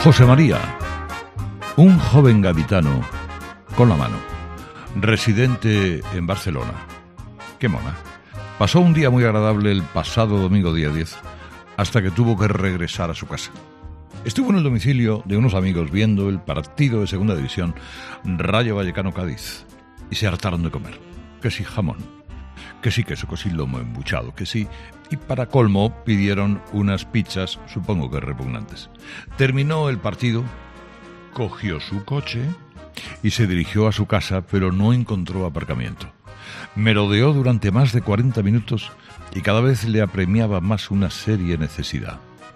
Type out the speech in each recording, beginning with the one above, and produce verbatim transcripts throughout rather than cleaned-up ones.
José María, un joven gaditano con la mano, residente en Barcelona. ¡Qué mona! Pasó un día muy agradable el pasado domingo día diez, hasta que tuvo que regresar a su casa. Estuvo en el domicilio de unos amigos viendo el partido de Segunda División Rayo Vallecano-Cádiz y se hartaron de comer. Que sí jamón, que sí queso, que sí lomo embuchado, que sí... Y para colmo pidieron unas pizzas, supongo que repugnantes. Terminó el partido, cogió su coche y se dirigió a su casa, pero no encontró aparcamiento. Merodeó durante más de cuarenta minutos y cada vez le apremiaba más una seria necesidad.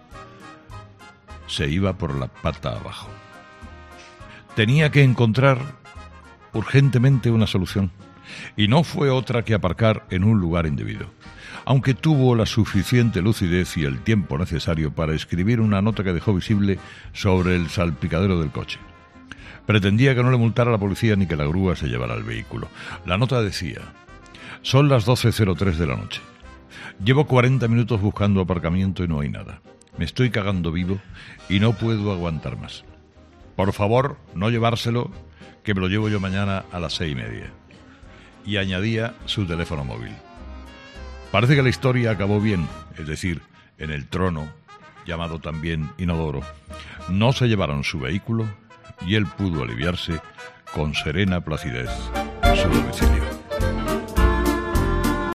Se iba por la pata abajo. Tenía que encontrar urgentemente una solución, y no fue otra que aparcar en un lugar indebido, aunque tuvo la suficiente lucidez y el tiempo necesario para escribir una nota que dejó visible sobre el salpicadero del coche. Pretendía que no le multara la policía ni que la grúa se llevara el vehículo. La nota decía: son las doce cero tres de la noche. Llevo cuarenta minutos buscando aparcamiento y no hay nada. Me estoy cagando vivo y no puedo aguantar más. Por favor, no llevárselo, que me lo llevo yo mañana a las seis y media. Y añadía su teléfono móvil. Parece que la historia acabó bien, es decir, en el trono, llamado también inodoro. No se llevaron su vehículo y él pudo aliviarse con serena placidez su domicilio.